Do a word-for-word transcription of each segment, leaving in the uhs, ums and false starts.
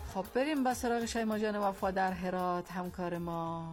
خب بریم به سراغ شیما جان وفا در هرات، همکار ما.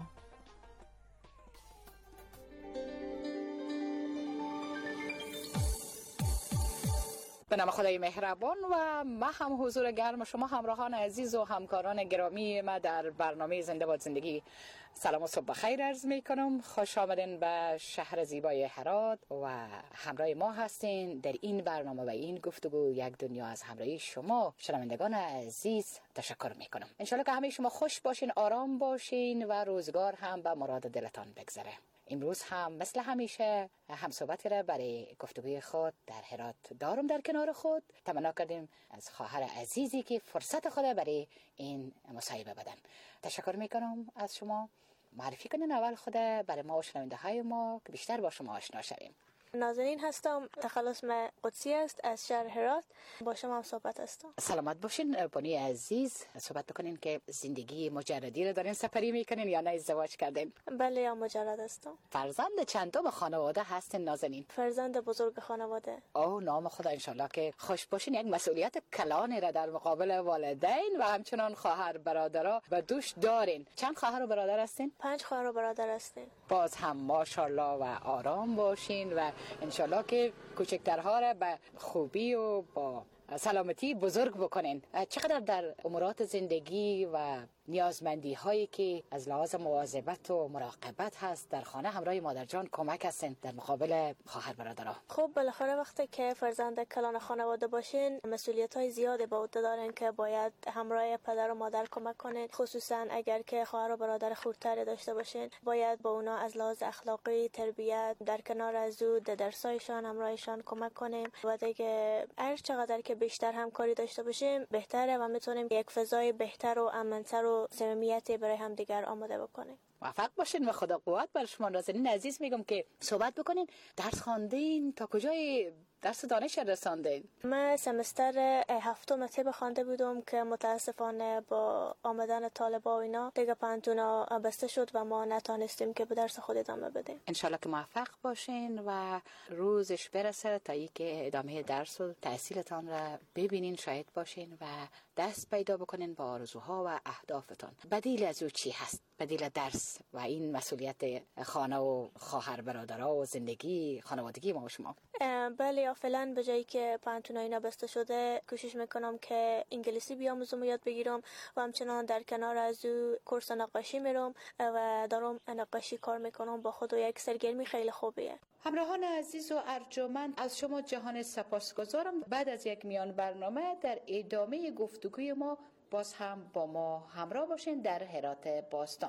به نام خدای مهربان و ما هم حضور گرم شما همراهان عزیز و همکاران گرامی ما در برنامه زنده باد زندگی سلام و صبح بخیر عرض می کنم. خوش آمدین به شهر زیبای هرات و همراه ما هستین در این برنامه و این گفتگو. یک دنیا از همراهی شما شنوندگان عزیز تشکر می کنم. انشالله که همه شما خوش باشین، آرام باشین و روزگار هم به مراد دلتان بگذره. امروز هم مثل همیشه هم صحبتی را برای گفتگوی خود در هرات دارم در کنار خود. تمنا کردیم از خواهر عزیزی که فرصت خود برای این مصاحبه بدن. تشکر میکنم از شما. معرفی کنین اول خود برای ما و شنونده های ما که بیشتر با شما آشنا شویم. نازنین هستم، تخلصم قدسی است، از شهر هرات. با شما هم صحبت هستم. سلامت باشین. بانی عزیز صحبت بکنین که زندگی مجردی رو دارین سپری میکنین یا نه ازدواج کردین؟ بله یا مجرد هستم. فرزند چندم خانواده هستین نازنین؟ فرزند بزرگ خانواده. او نام خدا انشالله که خوش باشین. یک مسئولیت کلانی را در مقابل والدین و همچنان خواهر برادرها و دوش دارین. چند خواهر و برادر هستین؟ پنج خواهر و برادر هستیم. باز هم ماشاءالله و آرام باشین و انشالله که کوچکترها را به خوبی و با سلامتی بزرگ بکنین. چقدر در امورات زندگی و نیازمندی هایی که از لحاظ مواظبت و مراقبت هست در خانه همراه مادر جان کمک هستین در مقابل خواهر برادرها؟ خب بالاخره وقتی که فرزند کلان خانواده باشین مسئولیت های زیاده به عهده دارین که باید همراه پدر و مادر کمک کنین. خصوصا اگر که خواهر و برادر خردتر داشته باشین باید با اونا از لحاظ اخلاقی، تربیت، در کنار از او در درسایشان همراهشان کمک کنیم و دیگه هر چقدر که بیشتر همکاری داشته باشیم بهتره و میتونیم یک فضای بهتر و امن‌تر و صمیمیتی برای هم دیگر آماده بکنیم. موفق باشین و خدا قوت بر شما. نازنین عزیز میگم که صحبت بکنین. درس خواندین تا کجای درس دانش رساندین؟ من سمستر هفتم طب خوانده بودم که متاسفانه با آمدن طالبا و اینا دیگه پانتونا بسته شد و ما نتونستیم که به درس خود ادامه بدیم. انشالله که موفق باشین و روزش برسه تا ای که ادامه درس و تحصیلتان را ببینین، شاهد باشین و دست پیدا بکنین با آرزوها و اهدافتان. بدیل از او چی هست؟ بدیل درس و این مسئولیت خانه و خواهر برادرها و زندگی خانوادگی ما و شما. بله فعلا به جایی که پانتون اینا بسته شده کوشش میکنم که انگلیسی بیاموزم و یاد بگیرم و همچنان در کنار از او کورس نقاشی میرم و دارم نقاشی کار میکنم با خود و یک سرگرمی خیلی خوبیه. همراهان عزیز و ارجمند از شما جهان سپاسگزارم. بعد از یک میان برنامه در ادامه گفتگوی ما باز هم با ما همراه باشین در هرات باستان.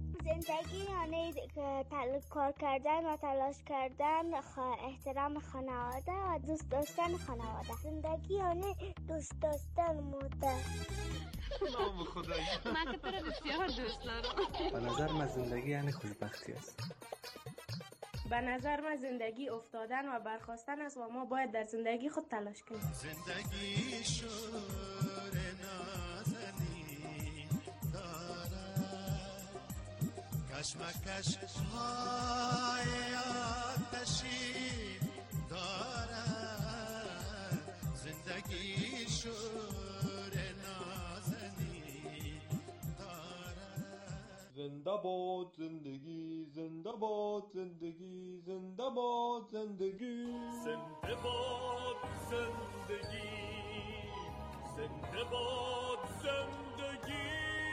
زندگی یعنی کار کردن و تلاش کردن، احترام خانواده و دوست داشتن خانواده. زندگی یعنی دوست داشتن مادر. نام خدایی من که تو رو بسیار دوست دارم. به نظر من زندگی یعنی خوشبختی است. به نظر من زندگی افتادن و برخاستن است و ما باید در زندگی خود تلاش کنیم. زندگی شور نازنی دارد، کشمکش های آتشی دارد. زندگی شور نازنی دارد. زنده باد زندگی، زنده باد زندگی، زنده باد زندگی، زنده باد زندگی، زنده باد زندگی.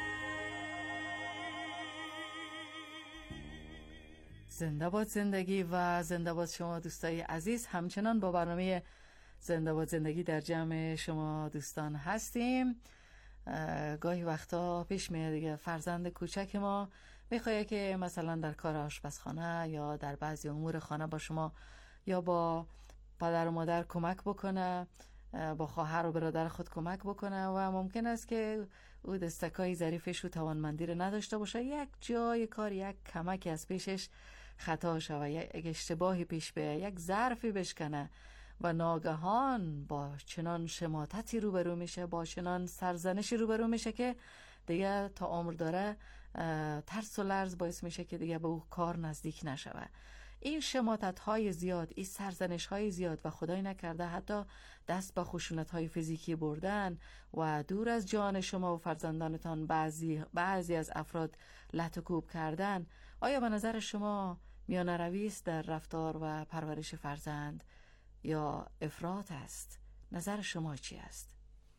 زنده باد زندگی و زنده باد شما دوستای عزیز. همچنان با برنامه زنده باد زندگی در جمع شما دوستان هستیم. گاهی وقتا پیش میاد دیگه فرزند کوچک ما میخواد که مثلا در کار آشپزخانه یا در بعضی امور خانه با شما یا با پدر و مادر کمک بکنه، با خواهر و برادر خود کمک بکنه و ممکن است که او دستکای ظریفش و توانمندی رو نداشته باشه، یک جای کار یک کمکی از پیشش خطا شوه، یک اشتباهی پیش بیاید، یک ظرفی بشکنه و ناگهان با چنان شماتتی روبرو میشه، با چنان سرزنشی روبرو میشه که دیگه تا عمر داره ترس و لرز باعث میشه که دیگه به او کار نزدیک نشوه. این شماتت های زیاد، این سرزنش های زیاد و خدای نکرده حتی دست با خشونت های فیزیکی بردن و دور از جان شما و فرزندانتان بعضی بعضی از افراد لطکوب کردن، آیا به نظر شما میانه روی است در رفتار و پرورش فرزند یا افراط است؟ نظر شما چی است؟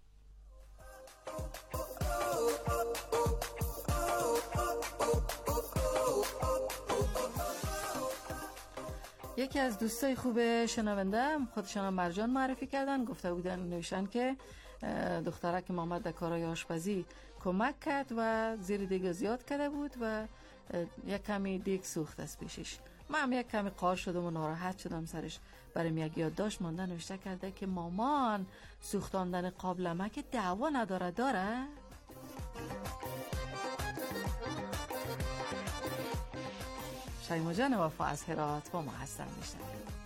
یکی از دوستای خوب شنوندم خودشان مرجان معرفی کردن، گفته بودن نوشتن که دخترک محمد در کارهای آشپزی کمک کرد و زیر دیگ زیاد کرده بود و یک کمی دیگ سوخت است پیشش. من هم یک کمی قار شدم و ناراحت شدم سرش. برای یک یادداشت مانده نوشته کرده که مامان سوختاندن قابلمه دعوا نداره داره؟ شایما جان وفا از هرات با ما هستن میشنن.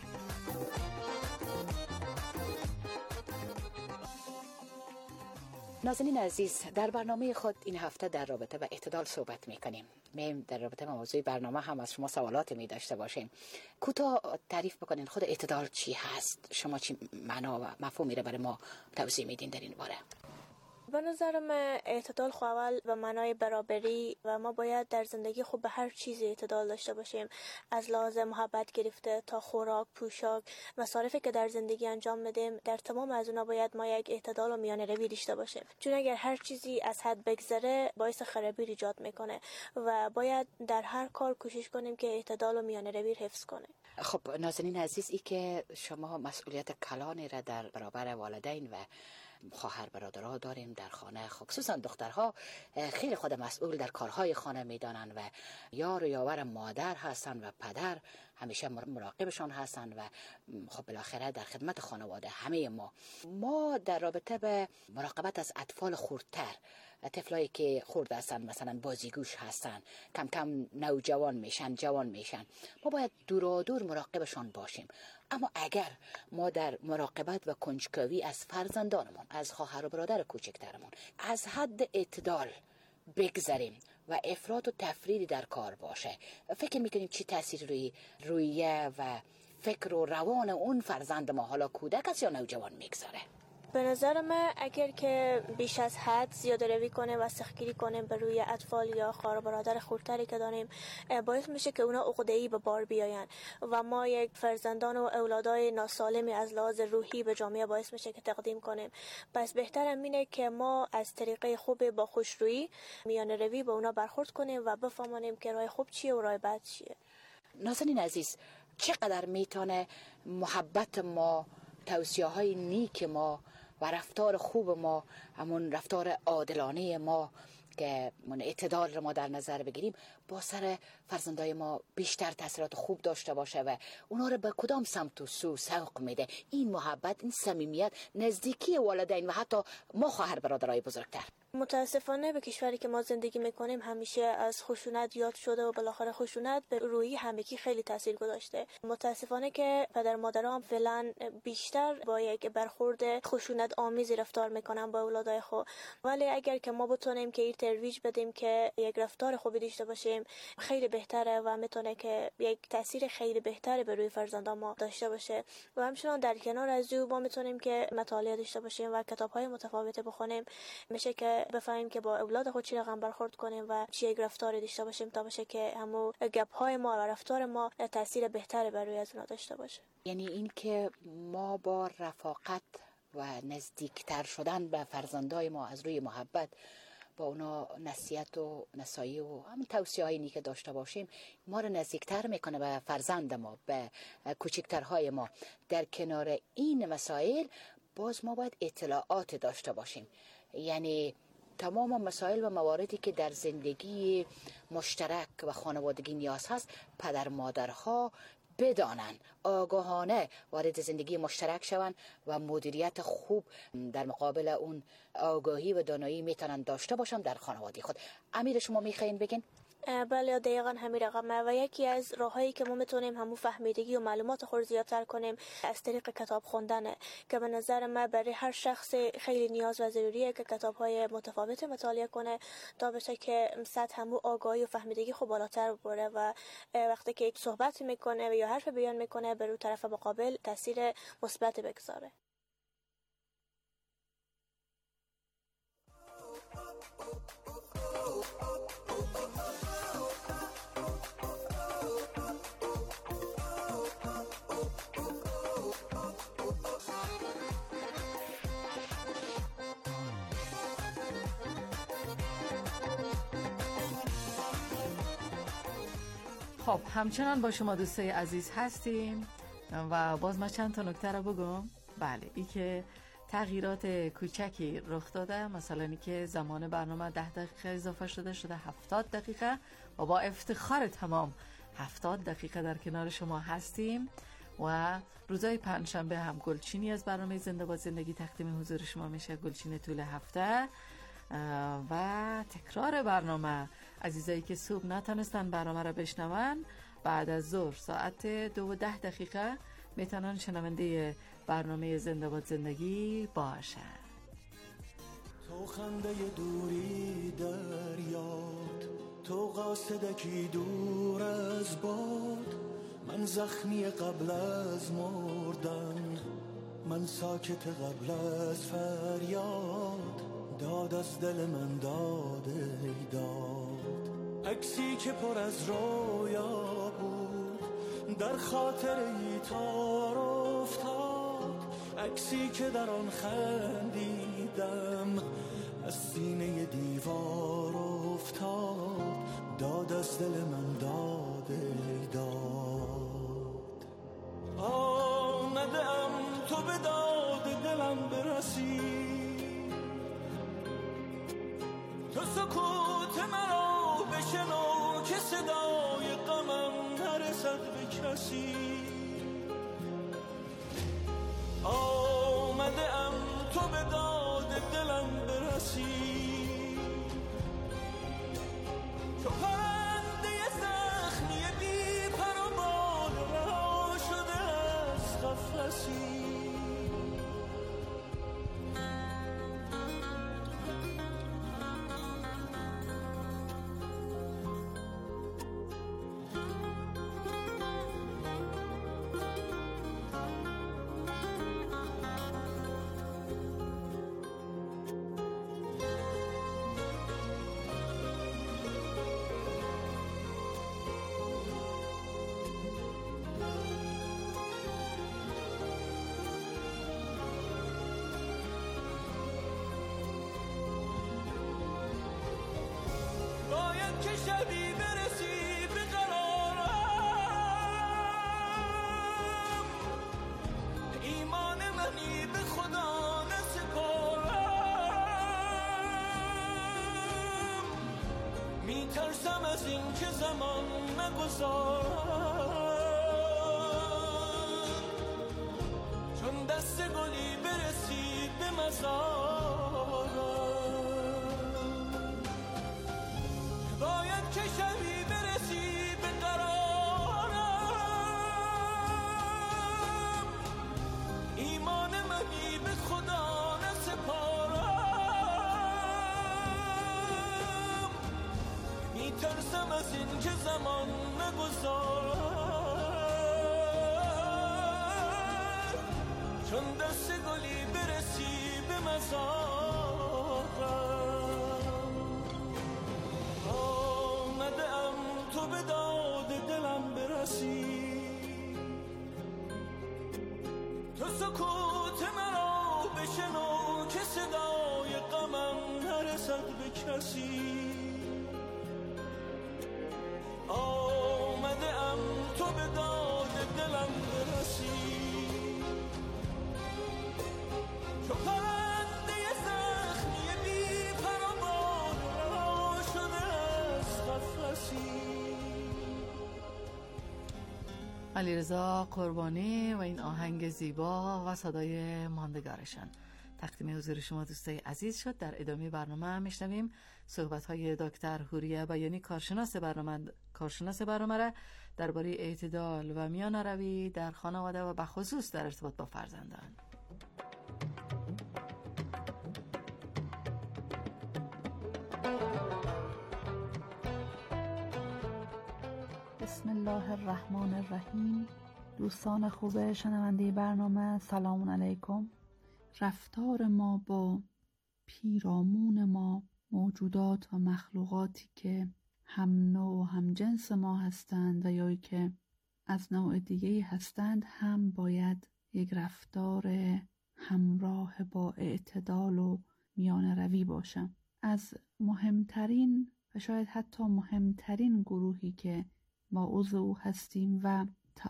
ناظرین عزیز، در برنامه خود این هفته در رابطه با اعتدال صحبت میکنیم. میم در رابطه با موضوع برنامه هم از شما سوالات می داشته باشیم. کوتاه تعریف بکنین خود اعتدال چی هست؟ شما چی معنا و مفهومی رو برای ما توضیح میدین در این باره؟ به نظر من اعتدال اول به معنای برابری و ما باید در زندگی خود به هر چیزی اعتدال داشته باشیم، از لحاظ محبت گرفته تا خوراک، پوشاک، مصارفی که در زندگی انجام میدیم، در تمام از اونا باید ما یک اعتدال و میانه روی داشته باشیم، چون اگر هر چیزی از حد بگذره باعث خرابی ایجاد میکنه و باید در هر کار کوشش کنیم که اعتدال و میانه روی حفظ کنیم. خب ناظرین عزیز، ای که شما مسئولیت کلانی را در برابر والدین و خواهر برادرها داریم در خانه، خصوصا دخترها خیلی خود مسئول در کارهای خانه میدانن و یار و یاور مادر هستن و پدر همیشه مراقبشان هستن و خب بالاخره در خدمت خانواده همه ما. ما در رابطه به مراقبت از اطفال خردتر، طفلایی که خرد هستن، مثلا بازیگوش هستن، کم کم نوجوان میشن، جوان میشن، ما باید دورا دور مراقبشان باشیم. اما اگر ما در مراقبت و کنجکاوی از فرزندانمون، از خواهر و برادر کوچکترمون از حد اعتدال بگذریم و افراط و تفریطی در کار باشه، فکر میکنیم چی تاثیر روی رویه و فکر و روان اون فرزند ما، حالا کودک است یا نوجوان، میگذاره؟ به نظر من اگر که بیش از حد زیاده روی کنیم و سختگیری کنیم به روی اطفال یا خواهر و برادر خردتری که داریم، باعث میشه که اونا عقده‌ای به بار بیاین و ما یک فرزندان و اولادای ناسالمی از لحاظ روحی به جامعه باعث میشه که تقدیم کنیم. پس بهتر اینه که ما از طریقه خوب با خوشرویی میانه روی به اونا برخورد کنیم و بفهمونیم که راه خوب چیه و راه بد چیه. ناظرین عزیز، چقدر میتونه محبت ما، توصیه های نیک ما و رفتار خوب ما، همون رفتار عادلانه ما که من اعتدال رو ما در نظر بگیریم، با سر فرزندای ما بیشتر تاثیرات خوب داشته باشه و اونا رو به کدام سمت و سو سوق میده؟ این محبت، این صمیمیت، نزدیکی والدین و حتی ما خواهر برادرای بزرگتر. متاسفانه به کشوری که ما زندگی میکنیم همیشه از خشونت یاد شده و بالاخره خشونت به روحی همگی خیلی تاثیر گذاشته. متاسفانه که پدر مادرها هم فعلا بیشتر با یک برخورد خشونت آمیزی رفتار میکنن با اولادای خود، ولی اگر که ما بتونیم که این ترویج بدیم که یک رفتار خوبی داشته باشیم، خیلی بهتره و میتونه که یک تاثیر خیلی بهتری به روی فرزندان ما داشته باشه. و همچنان در کنار از او ما میتونیم که مطالعه داشته باشیم و کتاب‌های متفاوت بخونیم، میشه که بفهمیم که با اولاد خود چی رقم برخورد کنیم و چی یک رفتاری داشته باشیم تا باشه که همو گپ‌های ما و رفتار ما تاثیر بهتری بر روی از اونها داشته باشه. یعنی این که ما با رفاقت و نزدیکتر شدن به فرزندای ما از روی محبت با اونا نصیحت و نصایح و همین توصیه‌های نیک داشته باشیم، ما رو نزدیکتر میکنه به فرزند ما، به کوچکترهای ما. در کنار این مسائل باز ما باید اطلاعات داشته باشیم، یعنی تمام مسائل و مواردی که در زندگی مشترک و خانوادگی نیاز هست، پدر مادرها بدانن، آگاهانه وارد زندگی مشترک شون و مدیریت خوب در مقابل اون آگاهی و دانایی میتونن داشته باشن در خانواده خود. امیر، شما میخواین بگین؟ بله دقیقاً همین رقمه و یکی از راههایی که ما میتونیم همون فهمیدگی و معلومات خود زیادتر کنیم از طریق کتاب خوندنه که به نظر من برای هر شخص خیلی نیاز و ضروریه که کتاب‌های متفاوت مطالعه کنه تا بشه که سطح همون آگاهی و فهمیدگی خود بالاتر ببره و وقتی که صحبت میکنه و یا حرف بیان میکنه بر اون طرف مقابل تاثیر مثبت بگذاره. خب همچنان با شما دوستای عزیز هستیم و باز ما چند تا نکته رو بگم. بله ای که تغییرات کوچکی رخ داده، مثلا ای که زمان برنامه ده دقیقه اضافه شده شده هفتاد دقیقه و با افتخار تمام هفتاد دقیقه در کنار شما هستیم و روزای پنجشنبه هم گلچینی از برنامه زنده باد زندگی تقدیم حضور شما میشه، گلچین طول هفته و تکرار برنامه. عزیزایی که صبح نتونستن برنامه را بشنون بعد از ظهر ساعت دو و ده دقیقه میتونن شنونده برنامه زنده باد زندگی باشن. تو خنده دوری در یاد، تو قاصدکی دور از باد، من زخمی قبل از مردن، من ساکت قبل از فریاد، داد از دل من داد ای داد. عکسی که پر از رویا بود در خاطر ای تار افتاد، عکسی که در آن خندیدم از سینه دیوار افتاد، داد از دل من داد ای داد. آمده ام تو به داد دلم برسی، تو سکوت مرا بشنو که صدای غمم نرسد به کسی. آمده ام تو به داد دلم برسی، تو پرنده زخمی بی پر و بال رها شده از قفسی. که شبی برسی به قرارم، ایمان منی به خدا نسپارم، میترسم از این که زمان نگذارم، چون دست گلی برسی به مزارم. باید که شبی برسی به قرارم، ایمان منی به خدا نسپارم، میترسم از این که زمان نگذار، چون دست گلی برسی به مزارم. تو به داد دلم برسی، تو سکوت مرا بشنو که صدای غمم نرسد به کسی. آمده ام تو به داد دلم برسی، تو پرنده زخمی بی پر و بال رها شده از قفسی. علیرضا قربانی و این آهنگ زیبا و صدای ماندگارشان. تقدیم حضور شما دوستای عزیز شد. در ادامه برنامه میشنویم صحبت‌های دکتر حوریه بیانی کارشناس برنامه کارشناس برنامه را درباره اعتدال و میانه‌روی در خانواده و به خصوص در ارتباط با فرزندان. بسم الله الرحمن الرحیم. دوستان خوب شنونده برنامه، سلام علیکم. رفتار ما با پیرامون ما، موجودات و مخلوقاتی که هم نوع و هم جنس ما هستند و یا که از نوع دیگه هستند، هم باید یک رفتار همراه با اعتدال و میانه روی باشه. از مهمترین و شاید حتی مهمترین گروهی که ما عضو او هستیم و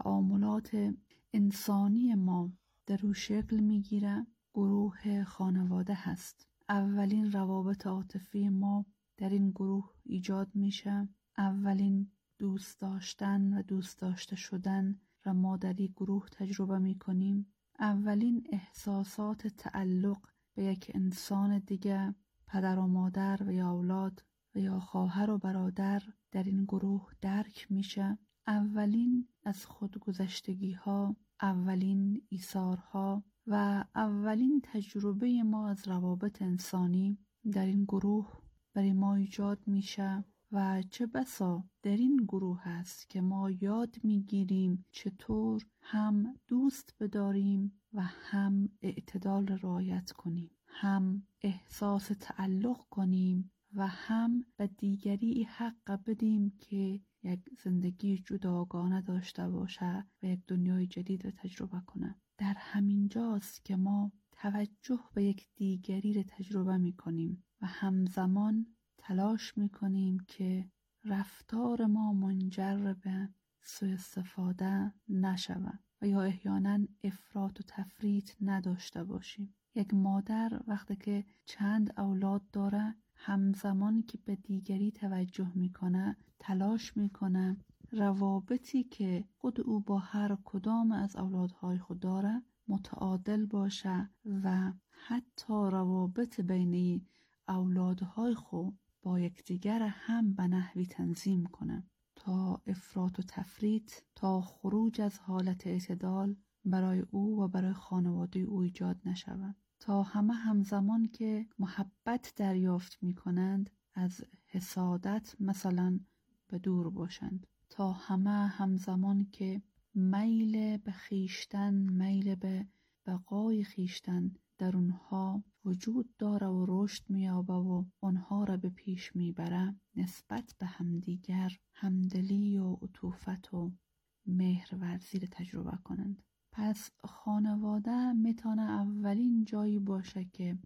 تعاملات انسانی ما در او شکل میگیره، گروه خانواده هست. اولین روابط عاطفی ما در این گروه ایجاد میشه. اولین دوست داشتن و دوست داشته شدن را ما در این گروه تجربه میکنیم. اولین احساسات تعلق به یک انسان دیگه، پدر و مادر و یا اولاد و یا خواهر و برادر، در این گروه درک میشه. اولین از خودگذشتگی ها، اولین ایثارها و اولین تجربه ما از روابط انسانی در این گروه برای ما ایجاد میشه و چه بسا در این گروه هست که ما یاد میگیریم چطور هم دوست بداریم و هم اعتدال رعایت کنیم، هم احساس تعلق کنیم و هم به دیگری حق بدیم که یک زندگی جداگانه داشته باشه و یک دنیای جدید رو تجربه کنه. در همین جاست که ما توجه به یک دیگری رو تجربه می کنیم و همزمان تلاش می کنیم که رفتار ما منجر به سوء استفاده نشود و یا احیانا افراط و تفریط نداشته باشیم. یک مادر وقتی که چند اولاد داره، همزمان که به دیگری توجه میکنه، تلاش میکنه روابطی که خود او با هر کدام از اولادهای خود داره متعادل باشه و حتی روابط بین اولادهای خود با یکدیگر هم به نحوی تنظیم کنه تا افراط و تفریط، تا خروج از حالت اعتدال برای او و برای خانواده او ایجاد نشود، تا همه همزمان که محبت دریافت می کنند از حسادت مثلا به دور باشند، تا همه همزمان که میل به خیشتن، میل به بقای خیشتن در اونها وجود داره و رشد می‌یابه و اونها را به پیش میبره، نسبت به همدیگر همدلی و عطوفت و مهرورزی را تجربه کنند. پس خانواده میتونه اولین جایی باشه که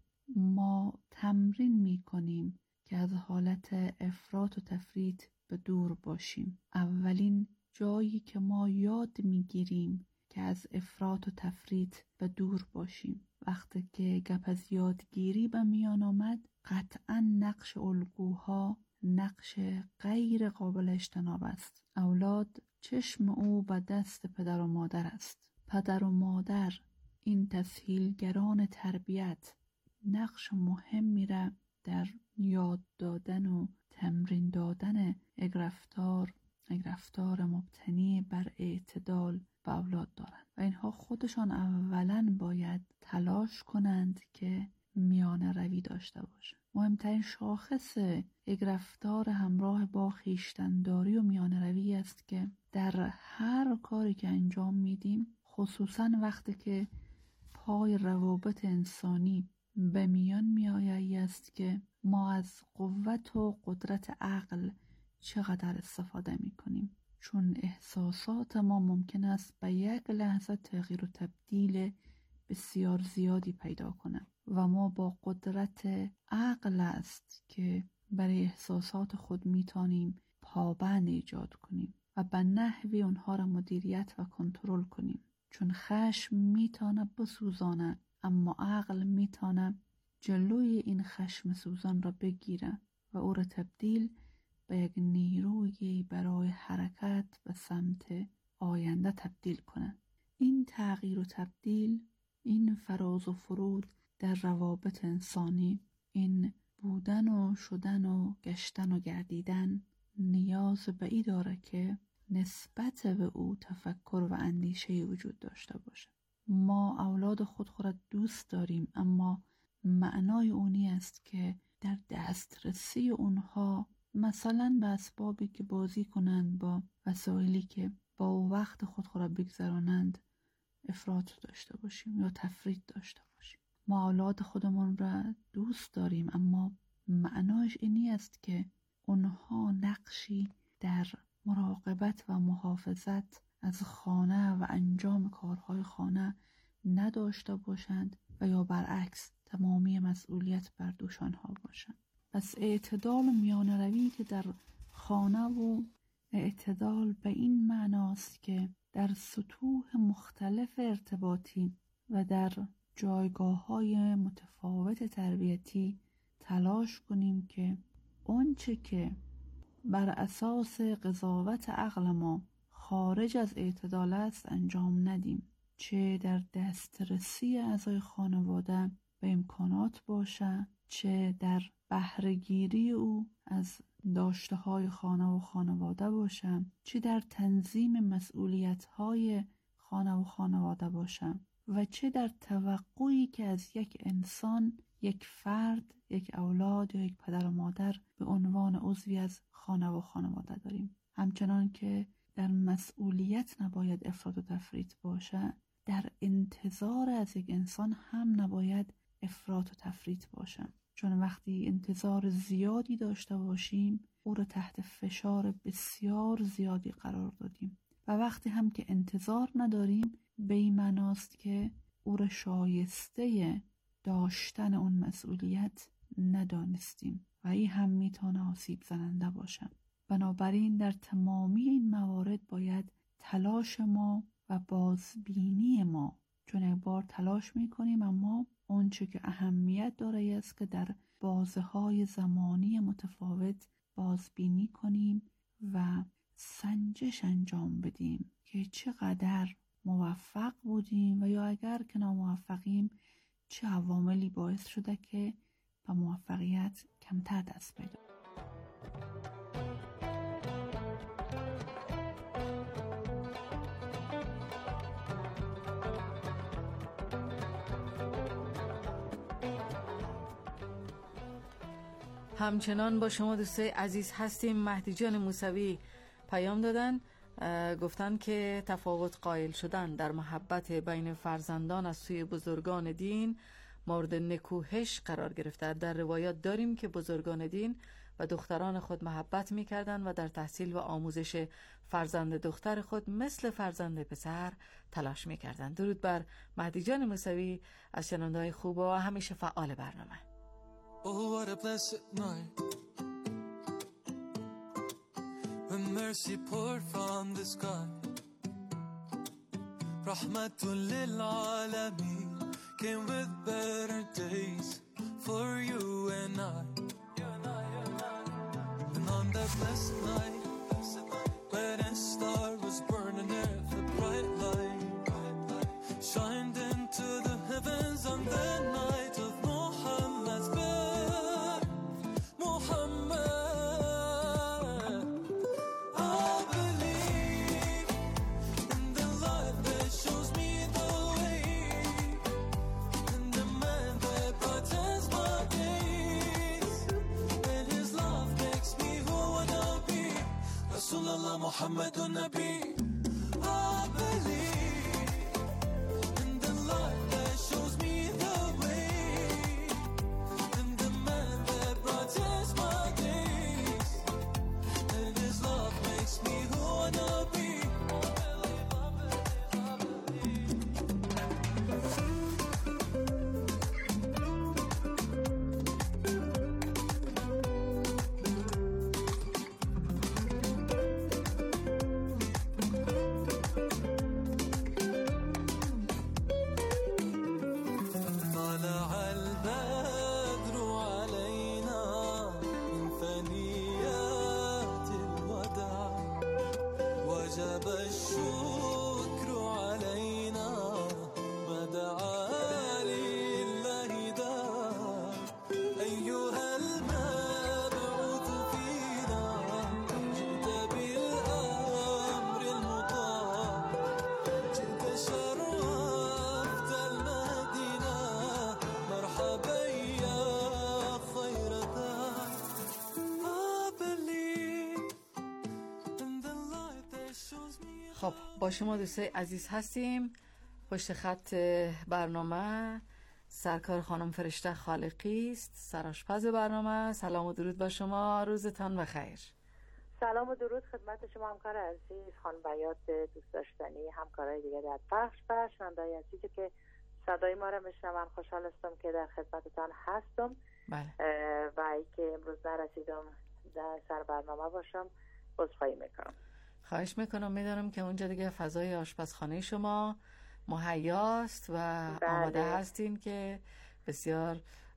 ما تمرین میکنیم که از حالت افراط و تفریط به دور باشیم. اولین جایی که ما یاد میگیریم که از افراط و تفریط به دور باشیم. وقتی که گپ از یادگیری به میان آمد، قطعا نقش الگوها نقش غیر قابل اجتناب است. اولاد چشم او به دست پدر و مادر است. پدر و مادر، این تسهیلگران تربیت، نقش مهمی را در یاد دادن و تمرین دادن یک رفتار یک رفتار مبتنی بر اعتدال به اولاد دارند و اینها خودشان اولا باید تلاش کنند که میانه روی داشته باشند. مهمترین شاخص یک رفتار همراه با خویشتن‌داری و میانه روی است که در هر کاری که انجام میدیم، خصوصا وقتی که پای روابط انسانی به میان می آید، است که ما از قوت و قدرت عقل چقدر استفاده می کنیم. چون احساسات ما ممکن است به یک لحظه تغییر و تبدیل بسیار زیادی پیدا کنه و ما با قدرت عقل است که برای احساسات خود می توانیم پابند ایجاد کنیم و به نحوی اونها را مدیریت و کنترل کنیم. چون خشم میتونه بسوزانه، اما عقل میتونه جلوی این خشم سوزان را بگیره و او را تبدیل به یک نیروی برای حرکت به سمت آینده تبدیل کنه. این تغییر و تبدیل، این فراز و فرود در روابط انسانی این بودن و شدن و گشتن و گردیدن نیاز به ای داره که نسبت به او تفکر و اندیشه وجود داشته باشه. ما اولاد خود خود را دوست داریم، اما معنای اونی است که در دسترسی اونها مثلا به اسبابی که بازی کنند، با وسایلی که با وقت خود خود را بگذرانند افراط داشته باشیم یا تفرید داشته باشیم. ما اولاد خودمون را دوست داریم، اما معنایش اینی است که اونها نقشی در مراقبت و محافظت از خانه و انجام کارهای خانه نداشته باشند و یا برعکس تمامی مسئولیت بر دوشانها باشند. پس اعتدال و میان روی که در خانه و اعتدال به این معناست که در سطوح مختلف ارتباطی و در جایگاه‌های متفاوت تربیتی تلاش کنیم که آنچه که بر اساس قضاوت عقل ما خارج از اعتدال است انجام ندیم، چه در دسترسی اعضای خانواده به امکانات باشه، چه در بهره‌گیری او از داشته‌های خانه و خانواده باشه، چه در تنظیم مسئولیت‌های خانه و خانواده باشه و چه در توقعی که از یک انسان، یک فرد، یک اولاد یا یک پدر و مادر به عنوان عضوی از خانه و خانواده داریم. همچنان که در مسئولیت نباید افراط و تفریط باشه، در انتظار از یک انسان هم نباید افراط و تفریط باشه، چون وقتی انتظار زیادی داشته باشیم او را تحت فشار بسیار زیادی قرار دادیم و وقتی هم که انتظار نداریم به این معناست که او را شایسته داشتن اون مسئولیت ندانستیم و این هم میتونه آسیب زننده باشه. بنابراین در تمامی این موارد باید تلاش ما و بازبینی ما، چون یک بار تلاش میکنیم اما اونچه که اهمیت داره است که در بازه‌های زمانی متفاوت بازبینی کنیم و سنجش انجام بدیم که چقدر موفق بودیم و یا اگر که ناموفقیم چه عواملی باعث شده که به موفقیت کمتر دست پیدا. همچنان با شما دوستای عزیز هستیم. مهدی جان موسوی پیام دادن، گفتن که تفاوت قائل شدن در محبت بین فرزندان از سوی بزرگان دین مورد نکوهش قرار گرفته. در روایات داریم که بزرگان دین و دختران خود محبت می‌کردند و در تحصیل و آموزش فرزند دختر خود مثل فرزند پسر تلاش می‌کردند. درود بر مهدی جان موسوی از شنونده‌های خوب و همیشه فعال برنامه. Oh, what a blessed night when mercy poured from the sky. Rahmatul lil alamin came with better days for you and I. And on that blessed night, when a star was burning earth, a bright light shined into the heavens on that night of Muhammad's birth. Muhammadun Nabi. I believe in the light that shows me the way, and the man that brightens my days, and his love makes me who I wanna be. با شما دوستای عزیز هستیم. پشت خط برنامه سرکار خانم فرشته خالقی است، سرآشپز برنامه. سلام و درود با شما، روزتان بخیر. سلام و درود خدمت شما همکار عزیز خانم بیات دوست داشتنی، همکارای دیگه در پخش و شنونده‌های عزیزی که صدای ما را میشنون. خوشحال هستم که در خدمتتان هستم. بله. و ای که امروز نرسیدم در سر برنامه باشم عذرخواهی میکنم. خواهش میکنم. میدانم که اونجا دیگه فضای آشپزخانه شما مهیاست و بله. آماده هستین که بسیار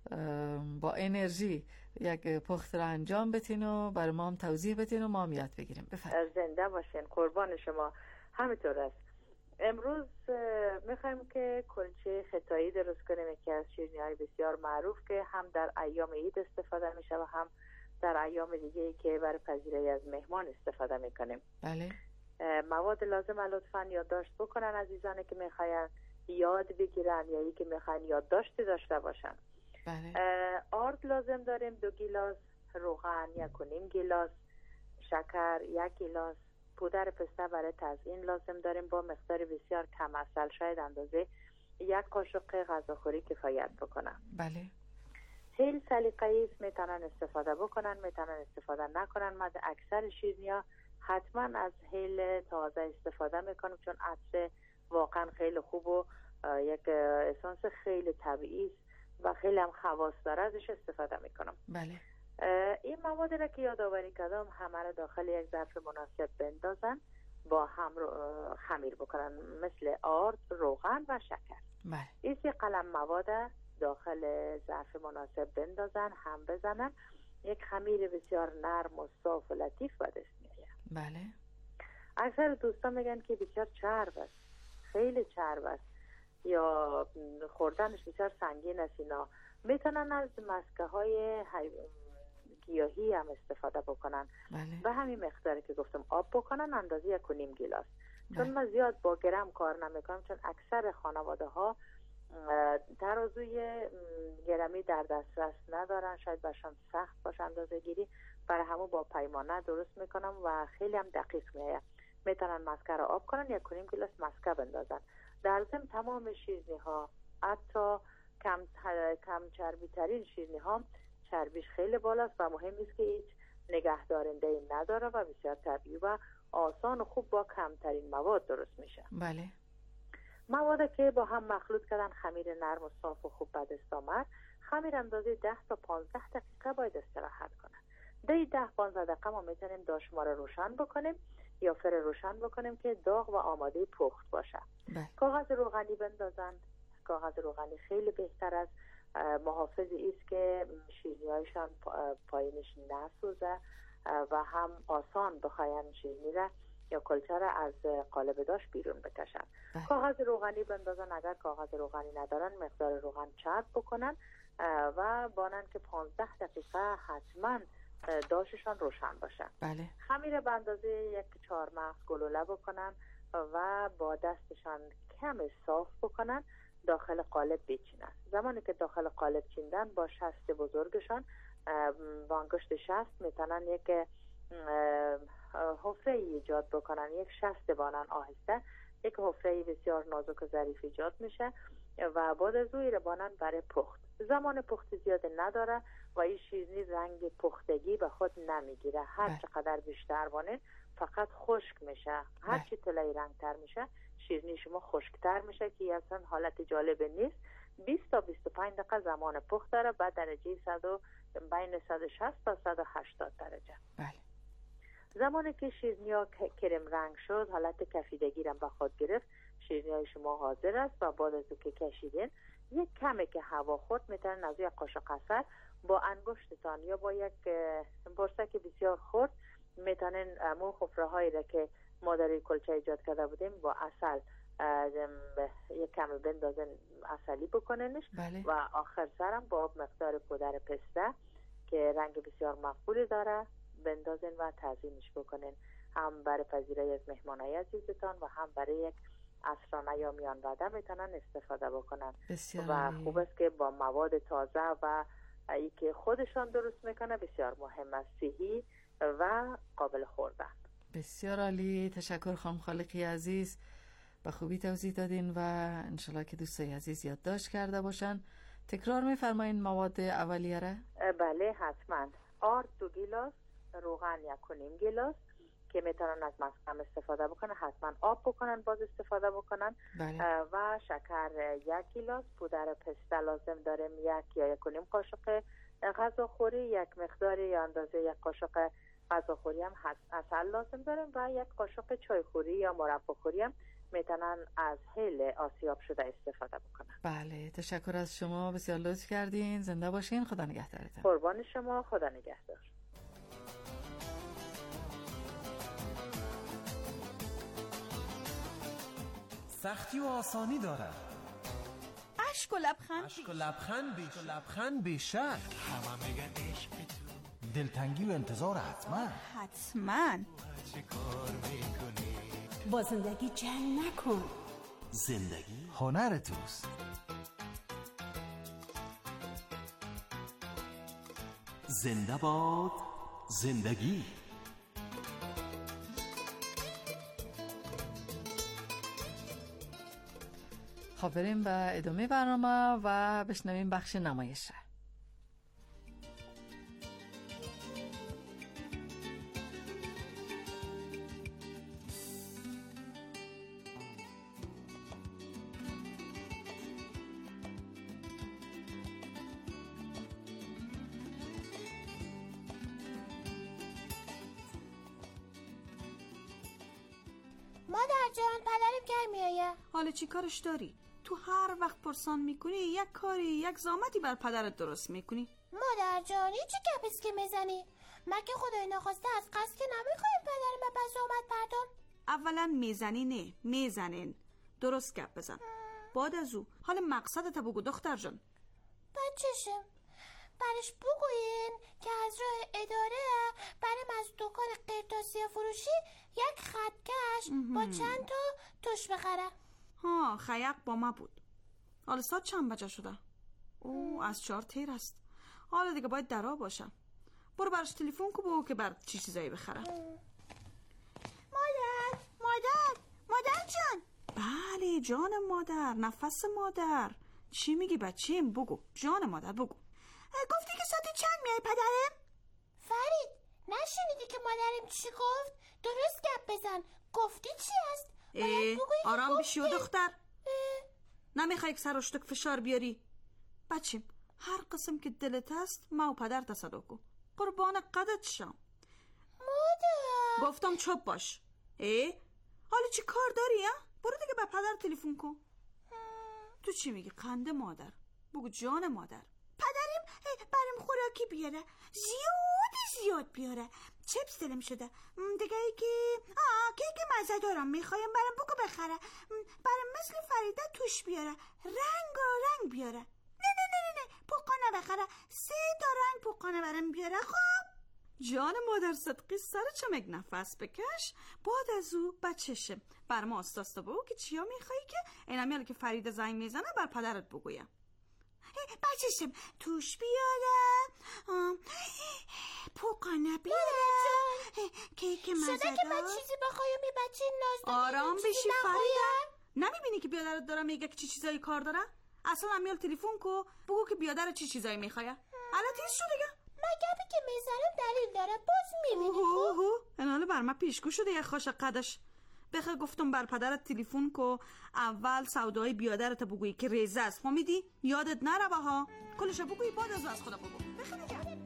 با انرژی یک پخت را انجام بدین و برای ما هم توضیح بدین و ما هم یاد بگیریم. بفرمایید. زنده باشین، قربان شما. همینطور است. امروز میخوایم که کلچه خطایی درست کنیم، یکی از شیرینی‌های بسیار معروف که هم در ایام عید استفاده میشه و هم در ایام دیگه که برای پذیرایی از مهمان استفاده میکنیم. بله. مواد لازم لطفاً یادداشت بکنن عزیزانی که میخواین یاد بگیرن یا ای که میخواین یادداشت داشته باشن. بله. آرد لازم داریم دو گیلاس، روغن یک و نیم گیلاس، شکر یک گیلاس، پودر پسته برای تزیین لازم داریم با مقدار بسیار کم عسل، شاید اندازه یک قاشق غذاخوری کفایت بکنه. بله. هیل سلیقه‌ای است، میتونن استفاده بکنن میتونن استفاده نکنن. من اکثر شیرینی‌ها حتما از هیل تازه استفاده میکنم چون عطر واقعا خیلی خوب و یک اسانس خیلی طبیعی است و خیلی هم خواص داره، ازش استفاده میکنم. بله. این مواد را که یادآوری کردم همه را داخل یک ظرف مناسب بندازن، با هم خمیر بکنن، مثل آرد، روغن و شکر. بله. این سه قلم مواد داخل ظرف مناسب بندازن، هم بزنن، یک خمیر بسیار نرم و صاف و لطیف به دست میاد. بله. اکثر دوستان میگن که بسیار چرب است، خیلی چرب است یا خوردنش بسیار سنگین است. اینا میتونن از مسکه های گیاهی هم استفاده بکنن. بله. به همین مقداری که گفتم آب بکنن، اندازه یک و نیم گیلاس. چون من زیاد با گرم کار نمیکنم چون اکثر خانواده ها ترازوی گرمی در دسترس ندارن، شاید برشان سخت باشه اندازه گیری، برای همون با پیمانه درست میکنم و خیلی هم دقیق میاد. میتونن مسکه رو آب کنن، یک و نیم گیلاس مسکه بندازن. در ضمن تمام شیرینی ها، حتی کم کم چربی ترین شیرینی ها چربیش خیلی بالاست و مهم است که هیچ نگهدارنده ای نداره و بسیار طبیعی و آسان و خوب با کمترین مواد درست میشه. بله. مواد که با هم مخلوط کردن، خمیر نرم و صاف و خوب به دست آمد. خمیر اندازه ده تا پانزده دقیقه باید استراحت کنه. ده ده پانزده دقیقه ما میتونیم داش ما رو روشن بکنیم یا فر روشن بکنیم که داغ و آماده پخت باشه. بله. کاغذ روغنی بندازن. کاغذ روغنی خیلی بهتر است، محافظ است که شیرینی‌هایشان پایینش نسوزه و هم آسان بخواین شیرینی را یا کلچه را از قالب داش بیرون بکشن. بله. کاغذ روغنی بندازن. اگر کاغذ روغنی ندارن مقدار روغن چرب بکنن و بانن که پانزده دقیقه حتما داششان روشن باشه. بله. خمیر به اندازه یک چهار مغز گلوله بکنن و با دستشان کم صاف بکنن، داخل قالب بچینن. زمانی که داخل قالب چیندن با شست بزرگشان با انگشت شست میتونن یک حفره ایجاد بکنن، یک شست بانن آهسته، یک حفره بسیار نازک و ظریف ایجاد میشه و بعد از اون بانن برای پخت. زمان پخت زیاد نداره و این شیرینی رنگ پختگی به خود نمیگیره. هر چقدر بیشتر بانه فقط خشک میشه. هر چی طلایی رنگ تر میشه شیرینی شما خشکتر میشه که اصلا حالت جالب نیست. بیست تا بیست و پنج دقیقه زمان پخت داره با درجه صد بین صد و شصت تا صد و هشتاد درجه. بله. زمانی که شیرینی ها کرم رنگ شد، حالت کفیدگی را به خود گرفت، شیرینی های شما حاضر است و بعد از که کشیدین یک کمی که هوا خورد میتونن از یک قاشق عسل با انگشتتان یا با یک برسک بسیار خرد میتونن امو خفره هایی را که ما در کلچه ایجاد کرده بودیم با عسل یک کمی بندازن، عسلی بکننش. بله. و آخر سرم با مقدار پودر پسته که رنگ بسیار مقبولی داره بندازن و تزیینش بکنن، هم برای پذیرایی از مهمانای عزیزتان و هم برای یک عصرانه یا میان وعده میتونن استفاده بکنن. بسیار و عالی. خوب است که با مواد تازه و ای که خودشان درست میکنه بسیار مهم است، صحی و قابل خوردن. بسیار عالی، تشکر خانم خالقی عزیز، به خوبی توضیح دادین و انشالله که دوستای عزیز یادداشت کرده باشن. تکرار میفرمایین مواد اولیه را؟ بله حتما. آرد دو گیلاس، روغن یک و نیم گیلاس که میتونن از مسقم استفاده بکنن، حتما آب بکنن باز استفاده بکنن. بله. و شکر یک گیلاس، پودر پسته لازم داریم یک یا یک و نیم قاشق غذاخوری، یک مقدار یا اندازه یک قاشق غذاخوری هم عسل لازم داریم و یک قاشق چایخوری یا مرباخوری هم میتونن از هل آسیاب شده استفاده بکنن. بله، تشکر از شما، بسیار لطف کردین. زنده باشین، خدا نگهدارتون. قربان شما، خدا نگهدار. سختی و آسانی دارد. عشق و لبخند عشق و لبخند بیش و لبخند بیشتر. همه میگن عشق تو. دلتنگی و انتظار حتما. حتما. چه کار میکنی؟ با زندگی جنگ نکن. زندگی هنر توست. زنده باد زندگی. خب بریم به ادامه برنامه و بشنویم بخش نمایش. مادر جان، پدرم کی میایه؟ حالا چی کارش داری؟ تو هر وقت پرسان میکنی یک کاری یک زامتی بر پدرت درست میکنی. مادر جان، این چه گپیست که میزنی؟ مگه خدای نخواسته از قصد که نمیخوایم پدرم به زامت پردون؟ اولا میزنی نه میزنین. درست گپ بزن. بعد از او حالا مقصدت بگو دختر جان. بچشم برش بگوین که از راه اداره برم از دکان قرطاسی فروشی یک خطکش با چند تا توش بخره. ها خیق با ما بود. حالا ساعت چند بجه شده؟ او از چهار تیر است. حالا دیگه باید درا باشم. برو برش تلفن کو بگو که بر چی چیزایی بخره. مادر مادر مادر جان. بله جان مادر، نفس مادر. چی میگی بچیم؟ بگو جان مادر بگو. گفتی که ساعت چند میای پدرم؟ فرید نشنیدی که مادرم چی گفت؟ درست گپ بزن. گفتی چی است؟ آرام بشی و دختر. نمیخوای که سرشتک فشار بیاری. بچیم هر قسم که دلت هست ما و پدر تصدق کن. قربان قدت شم. مادر گفتم چوب باش. ای حالا چی کار داری ها؟ برو دیگه به پدر تلفن کن. تو چی میگی قنده مادر؟ بگو جان مادر. پدرم برام خوراکی بیاره، زیاد زیاد بیاره. چپس دلم شده دیگه. ای که آه کیک مزه دارم میخوایم برام بگو بخره. برام مثل فریده توش بیاره، رنگ و رنگ بیاره. نه نه نه نه نه پوکانه بخره، سه تا رنگ پوکانه برام بیاره. خب جان مادر صدقی سر چمک نفس بکش. بعد از او بچشم بر ما استاستا بگو که چیا میخوایی که اینم یالا که فریده زنگ میزنه بر پدرت بگویم. بچشم توش بیاره، پوکانه بیاره، کیک مزه شده که من چیزی بخوایم یه بچه ناز آرام بشی فریده. نمیبینی که بیادرت داره میگه که چی چیزایی کار داره؟ اصلا امیال تلفن کو بگو که بیادر چی چیزایی میخواه. الان تیز شو دیگه. من گپی که میزنم دلیل داره باز میبینی. خب این حالا بر من پیشگو شده یه خوش قدش. بخیر گفتم بر پدرت تلفن کو اول سودای بیادرت بگویی که ریزه است. فهمیدی؟ یادت نره ها. کلش بگویی بعد از از خدا بگو. بخیر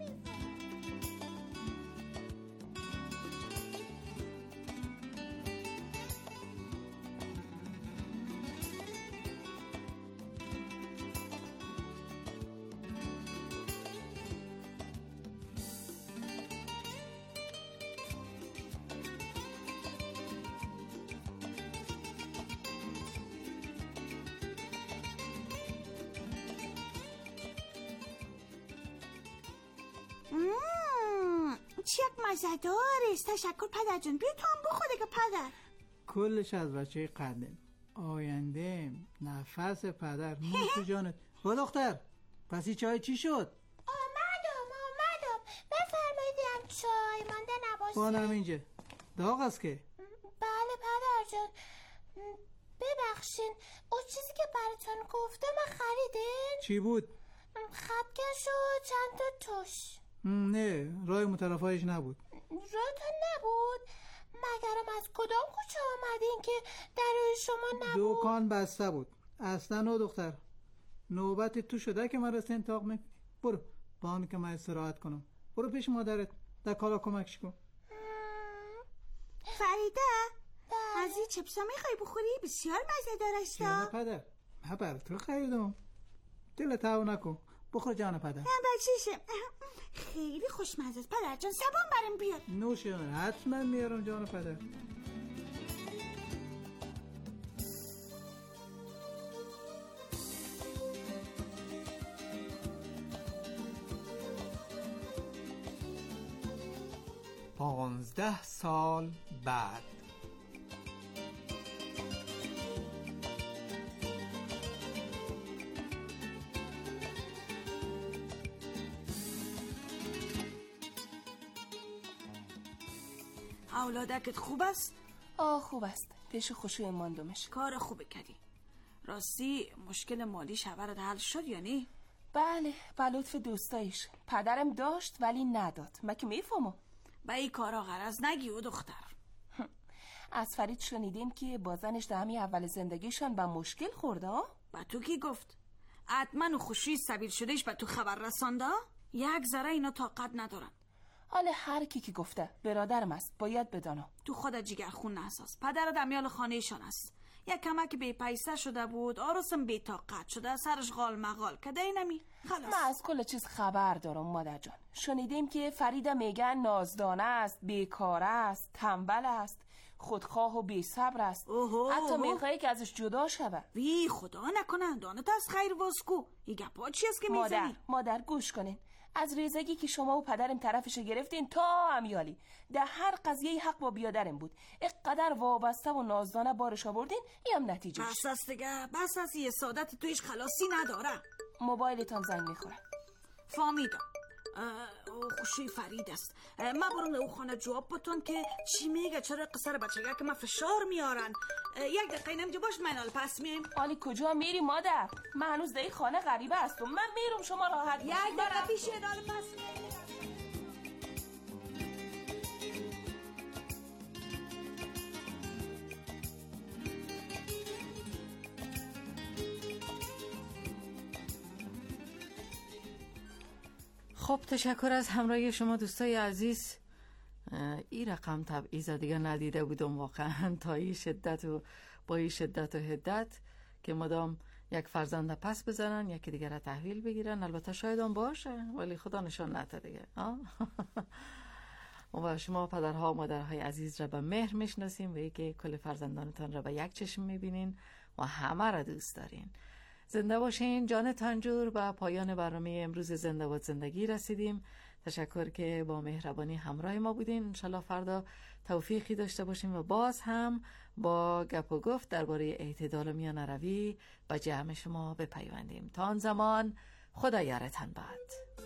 چی یک مزه دارست. تشکر پدر جون. بیا تو هم بخوره که پدر. کلش از بچه قدم آینده نفس پدر نوش جانت. با دختر پسی چای چی شد؟ آمدم آمدم. بفرمایید هم چای مانده نباشه. بانم اینجا. داغ است که. بله پدر جان، ببخشین اون چیزی که براتون گفتم خریدین؟ چی بود؟ خطکش و چند تا توش. نه راه مترفایش نبود. راهتون نبود؟ مگرم از کدام کوچه آمدین که در شما نبود؟ دکان بسته بود. اصلا نه دختر، نوبت تو شده که من استنتاق میکنی. برو با آن که من استراحت کنم. برو پیش مادرت در کارا کمکش کن. فریده از این چپسا میخوای بخوری؟ بسیار مزه دارست. جان پدر من بر تو خریدم، دل تاو نکن، بخور جان پدر. نه بچیشم خیلی خوشمزه است پدر جان، سبان برام بیار. نوشه حتما میارم جان پدر. پانزده سال بعد. اولادکت خوب است؟ آه خوب است، پیش خوشوی ماندمش. کار خوبه کردی. راستی مشکل مالی شوهرت حل شد یا نه؟ بله به لطف دوستایش. پدرم داشت ولی نداد. من که میفهمم. با این کارا غرض نگیو دختر. از فرید شنیدیم که با زنش در همین اول زندگیشان با مشکل خورده. با تو کی گفت؟ حتما و خوشی سبیل شدهش با تو خبر رسانده؟ یک ذره اینا طاقت ندارن. حالا هر کی که گفته برادرم است باید بدانم. تو خودت جگر خون نساز. پدرت امیال خانهشان است. یک کمک بی پیسه شده بود، آرسم بی طاقت شده، سرش غال مغال کده اینمی. خلاص من از کل چیز خبر دارم مادر جان. شنیدیم که فریده میگن نازدانه است، بیکاره است، تنبل است، خودخواه و بی صبر است. اوهو حتی میخوایی که ازش جدا شوه. وی خدا نکنه دانت از خیر واسکو. این گپا چی است که میزنی؟ مادر مادر گوش کنین. از ریزگی که شما و پدرم طرفش گرفتین تا امیالی در هر قضیه حق با بیادرم بود. اقدر وابسته و نازدانه بارش آوردین، این هم نتیجهش. بس است دیگه، بس است. یه سعادت تویش خلاصی نداره. موبایلتان زنگ میخوره. فهمیدم. او خوشی فرید است. ما برم او خانه جواب بتون که چی میگه، چرا قصر بچگه که ما فشار میارن. یک دقیقه نمجا باش من حال پس میم. آلی کجا میری مادر؟ من هنوز در این خانه غریبه هستم. من میرم شما راحت باشید. یک دقیقه پیش حال پس میم. خب تشکر از همراهی شما دوستای عزیز. این رقم تبعیض دیگه ندیده بودم واقعا تا این شدت و با این شدت و حدت که مدام یک فرزند پس بزنن یکی دیگه را تحویل بگیرن. البته شاید هم باشه ولی خدا نشان نده دیگه. و شما پدرها و مادرهای عزیز را به مهر میشناسیم و که کل فرزندانتان را به یک چشم میبینین و همه را دوست دارین. زنده باشین. جان تنجور. به پایان برنامه امروز زنده باد زندگی رسیدیم. تشکر که با مهربانی همراه ما بودین. انشالله فردا توفیقی داشته باشیم و باز هم با گپ و گفت درباره اعتدال میان روی به جمع شما بپیوندیم. تا آن زمان خدا یارتان باد.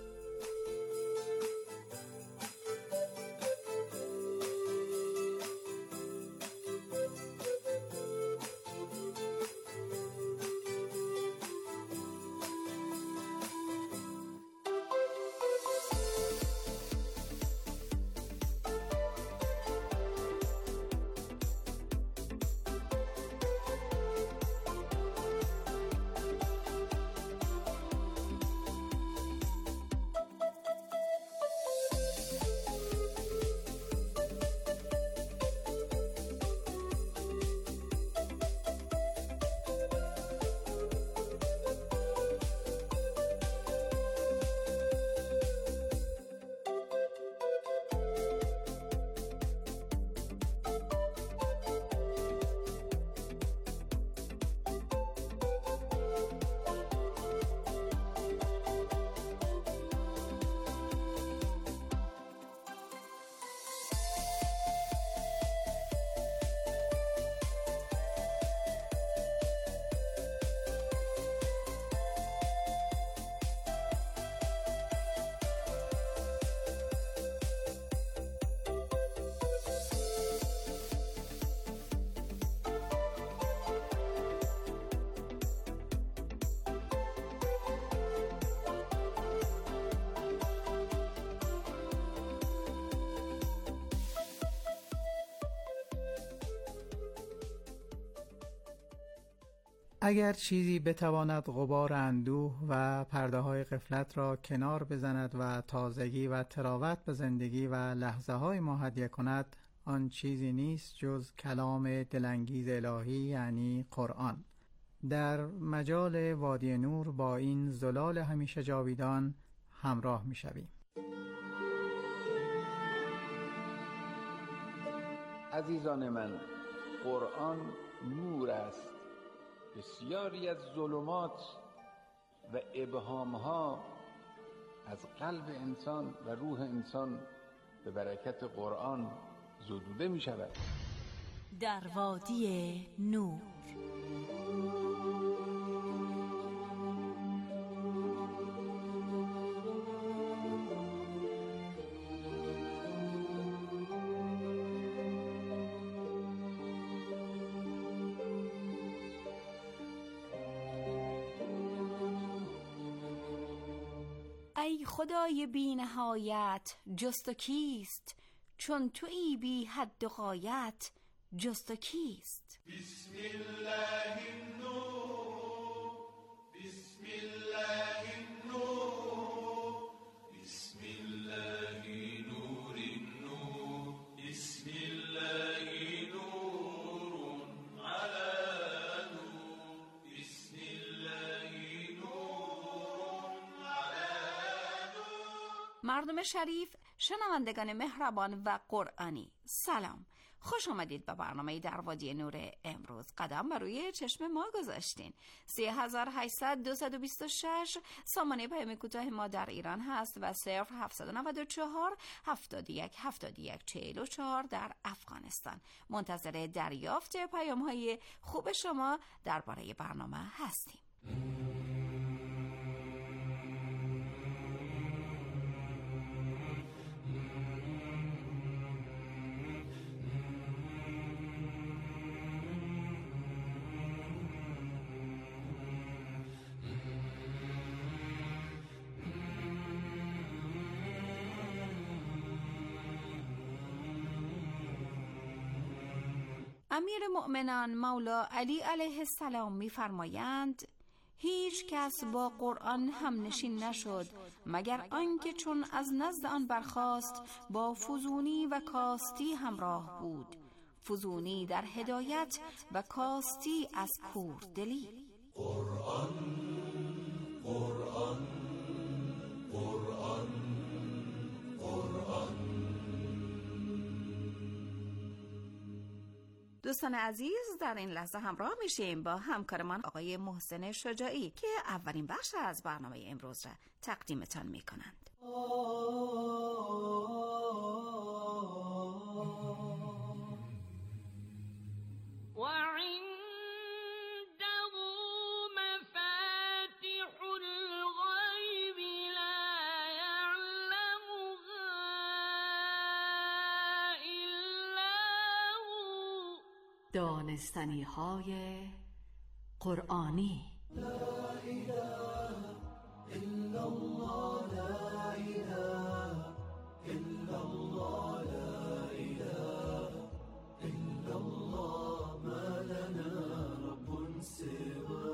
اگر چیزی بتواند غبار اندوه و پرده های غفلت را کنار بزند و تازگی و تراوت به زندگی و لحظه های ما هدیه کند، آن چیزی نیست جز کلام دلانگیز الهی یعنی قرآن. در مجال وادی نور با این زلال همیشه جاویدان همراه می شویم. عزیزان من، قرآن نور است. بسیاری از ظلمات و ابهامها از قلب انسان و روح انسان به برکت قرآن زدوده می شود. در وادی نور. ای خدای بی نهایت جست و کیست، چون تویی بی حد و غایت جست و کیست. بسم الله النور، بسم الله النور، بسم الله نور النور، بسم الله نور على نور، بسم الله نور على نور. مردم شریف، شنوندگان مهربان و قرآنی، سلام. خوش آمدید به برنامه در وادی نور. امروز قدم بر روی چشم ما گذاشتین. سه هزار و هشتصد دویست و بیست و شش سامانه پیام کوتاه ما در ایران هست و صفر هفتصد و نود و چهار هفتاد و یک هفتاد و یک چهل و چهار در افغانستان. منتظر دریافت پیام های خوب شما درباره برنامه هستیم. امیر مؤمنان مولا علی علیه السلام می‌فرمایند هیچ کس با قرآن هم نشین نشد مگر آنکه چون از نزد آن برخاست با فزونی و کاستی همراه بود. فزونی در هدایت و کاستی از کوردلی. قرآن قرآن قرآن قرآن. دوستان عزیز، در این لحظه همراه میشیم با همکارمان آقای محسن شجاعی که اولین بخش از برنامه امروز را تقدیمتان میکنند. دانستنی های قرآنی. لا اله الا الله، لا اله الا الله، لا اله الا الله، ما لنا رب سواه.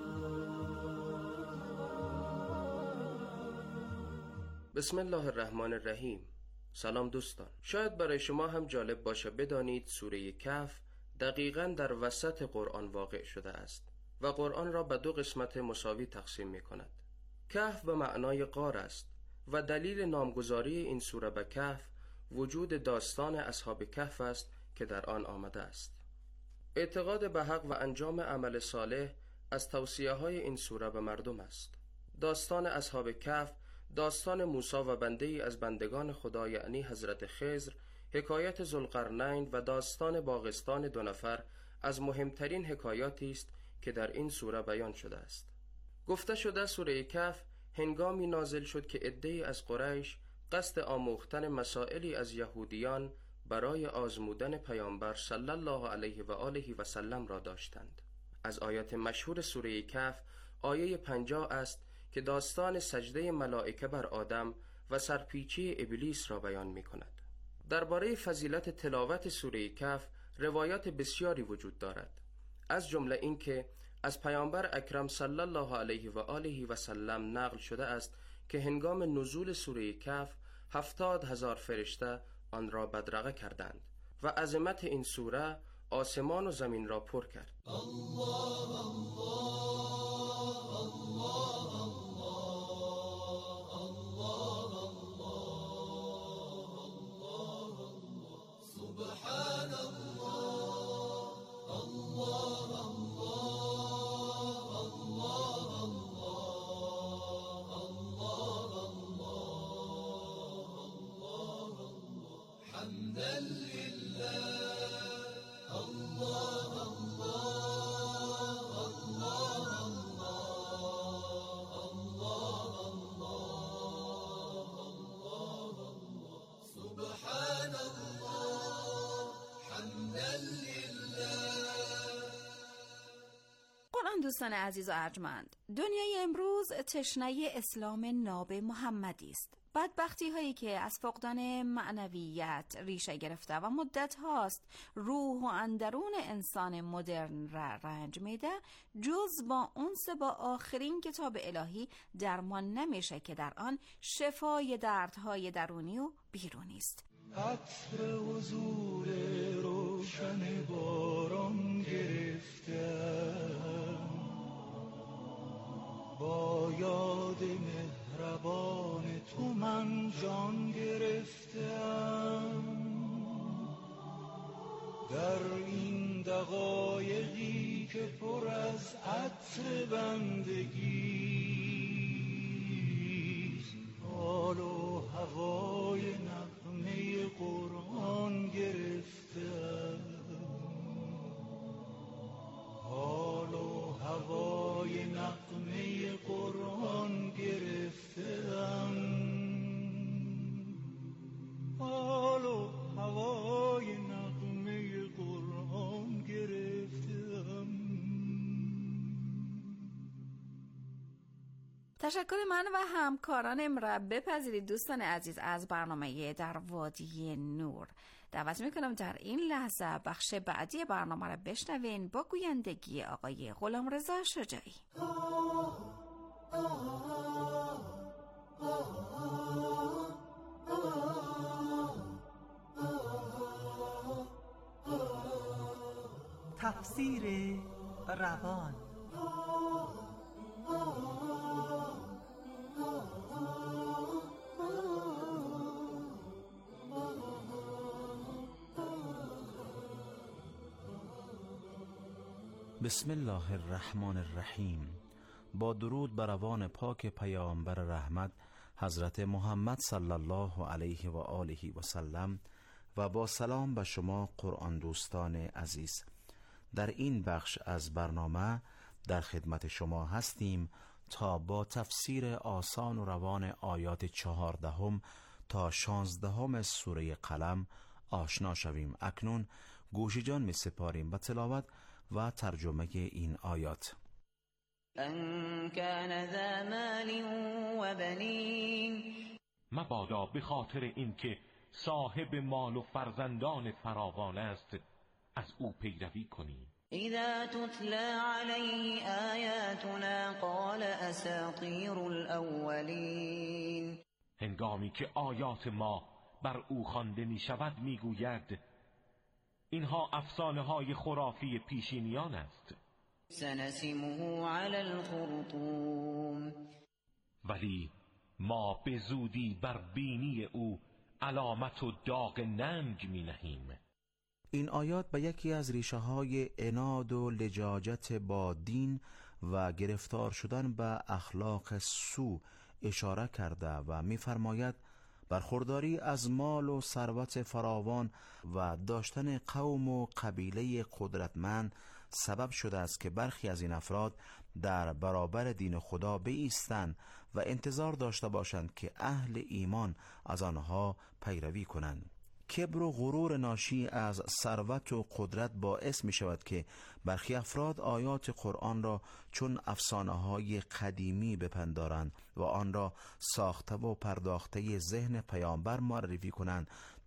بسم الله الرحمن الرحیم. سلام دوستان، شاید برای شما هم جالب باشه بدانید سوره کهف دقیقاً در وسط قرآن واقع شده است و قرآن را به دو قسمت مساوی تقسیم می کند. کهف به معنای غار است و دلیل نامگذاری این سوره به کهف وجود داستان اصحاب کهف است که در آن آمده است. اعتقاد به حق و انجام عمل صالح از توصیه های این سوره به مردم است. داستان اصحاب کهف داستان موسی و بنده ای از بندگان خدا یعنی حضرت خضر، حکایت ذوالقرنین و داستان باغستان دو نفر از مهمترین حکایاتی است که در این سوره بیان شده است. گفته شده سوره کهف هنگامی نازل شد که عده‌ای از قریش قصد آموختن مسائلی از یهودیان برای آزمودن پیامبر صلی الله علیه و آله و سلم را داشتند. از آیات مشهور سوره کهف آیه پنجاه است که داستان سجده ملائکه بر آدم و سرپیچی ابلیس را بیان می کند. درباره فضیلت تلاوت سوره کهف روایات بسیاری وجود دارد، از جمله این که از پیامبر اکرم صلی الله علیه و آله و سلم نقل شده است که هنگام نزول سوره کهف هفتاد هزار فرشته آن را بدرقه کردند و عظمت این سوره آسمان و زمین را پر کرد. الله الله الله الله الله سبحان الله الله الله الله الله حمدا لله الله الله الله الله سبحان الله حمدا لله. قرآن دوستان عزیز و ارجمند، دنیای امروز تشنه اسلام ناب محمدی است. بدبختی هایی که از فقدان معنویت ریشه گرفته و مدت هاست روح و اندرون انسان مدرن را رنج میده، جز با اونس با آخرین کتاب الهی درمان نمیشه که در آن شفای دردهای درونی و بیرونی است. عطر حضور روشن باران گرفتم، با یاد مهربان تو من جان گرفتم. در این دقایقی که پر از عطر بندگی، حال و هوای نغمه قرآن گرفتم. حال و هوای نغمه قرآن گرفتم. حال و هوای نغمه قرآن گرفتم. تشکر من و همکارانم را بپذیرید دوستان عزیز از برنامه در وادی نور. دعوت میکنم در این لحظه بخش بعدی برنامه را بشنوین با گویندگی آقای غلامرضا شجاعی. تفسیر روان. بسم الله الرحمن الرحیم. با درود بر روان پاک پیامبر رحمت حضرت محمد صلی الله علیه و آله و سلم و با سلام به شما قرآن دوستان عزیز. در این بخش از برنامه در خدمت شما هستیم تا با تفسیر آسان و روان آیات چهاردهم تا شانزدهم سوره قلم آشنا شویم. اکنون گوش جان می سپاریم به تلاوت و ترجمه این آیات. ان کان ذا مال و بنین، مبادا به خاطر اینکه صاحب مال و فرزندان فراوان است از او پیروی کنی. اذا تتلى علیه آیاتنا قال اساطیر الاولین، هنگامی که آیات ما بر او خوانده می شود می گوید اینها افسانه های خرافی پیشینیان است. سنسمه علی الخرطوم، ولی ما به زودی بر بینی او علامت و داغ ننگ می نهیم. این آیات به یکی از ریشه های عناد و لجاجت با دین و گرفتار شدن به اخلاق سو اشاره کرده و می‌فرماید برخورداری از مال و ثروت فراوان و داشتن قوم و قبیله قدرتمند سبب شده است که برخی از این افراد در برابر دین خدا بایستند و انتظار داشته باشند که اهل ایمان از آنها پیروی کنند. کبر و غرور ناشی از ثروت و قدرت باعث می شود که برخی افراد آیات قرآن را چون افسانه های قدیمی بپندارند و آن را ساخته و پرداخته ذهن پیامبر معرفی کنند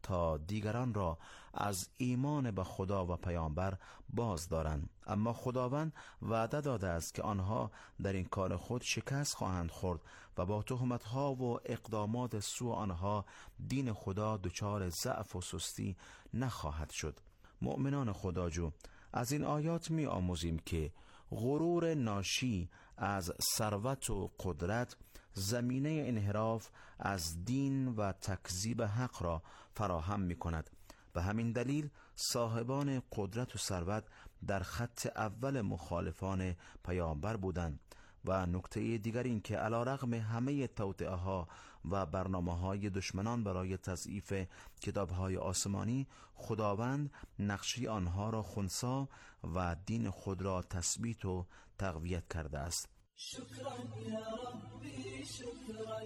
تا دیگران را از ایمان به خدا و پیامبر باز دارند. اما خداوند وعده داده است که آنها در این کار خود شکست خواهند خورد و با تهمت‌ها و اقدامات سوء آنها دین خدا دچار ضعف و سستی نخواهد شد. مؤمنان خداجو، از این آیات می آموزیم که غرور ناشی از ثروت و قدرت زمینه انحراف از دین و تکذیب حق را فراهم می کند. به همین دلیل صاحبان قدرت و ثروت در خط اول مخالفان پیامبر بودند. و نکته دیگر این که علیرغم همه توطئه ها و برنامه های دشمنان برای تضعیف کتاب های آسمانی، خداوند نقشه آنها را خنثی و دین خود را تثبیت و تقویت کرده است. شكرا يا ربي شكرا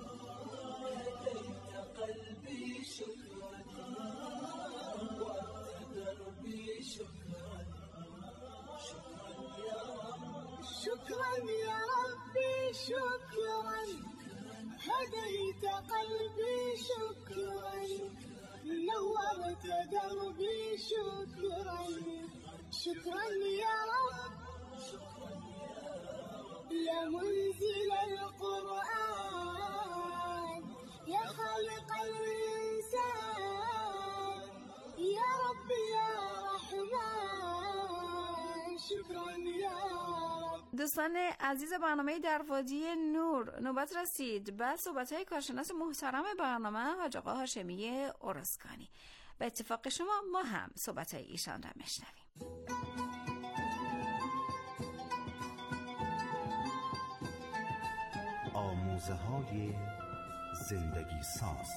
هديت قلبي شكرا وأنت دربي شكرا شكرا يا رب شكرا يا ربي شكرا هديت قلبي شكرا نورت دربي شكرا شكرا يا رب يا منزل القرآن يا خالق الإنسان يا رب يا رحمن شكرا يا رب. دوستان عزیز برنامه در وادی نور، نوبت رسید به صحبت‌های کارشناس محترم برنامه حاج آقا هاشمی اورسکانی. به اتفاق شما ما هم صحبت‌های ایشان را میشنویم. آموزه های زندگی ساز.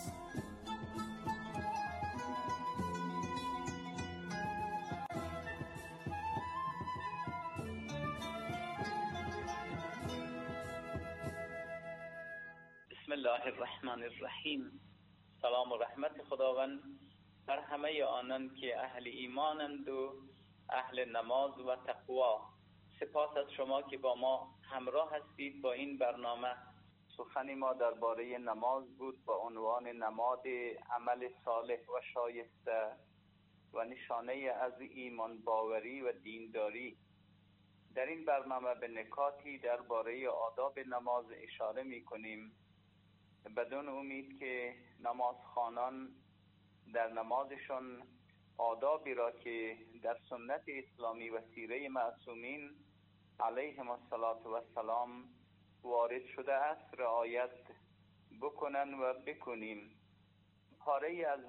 بسم الله الرحمن الرحیم. سلام و رحمت خداوند بر همه آنان که اهل ایمانند و اهل نماز و تقوا. سپاس از شما که با ما همراه هستید با این برنامه. سخن ما درباره نماز بود با عنوان نماد عمل صالح و شایسته و نشانه از ایمان باوری و دینداری. در این برنامه به نکاتی درباره آداب نماز اشاره می کنیم بدون امید که نمازخوانان در نمازشون آدابی را که در سنت اسلامی و سیره معصومین علیهم السلام وارد شده است رعایت بکنن و بکنیم. پاره از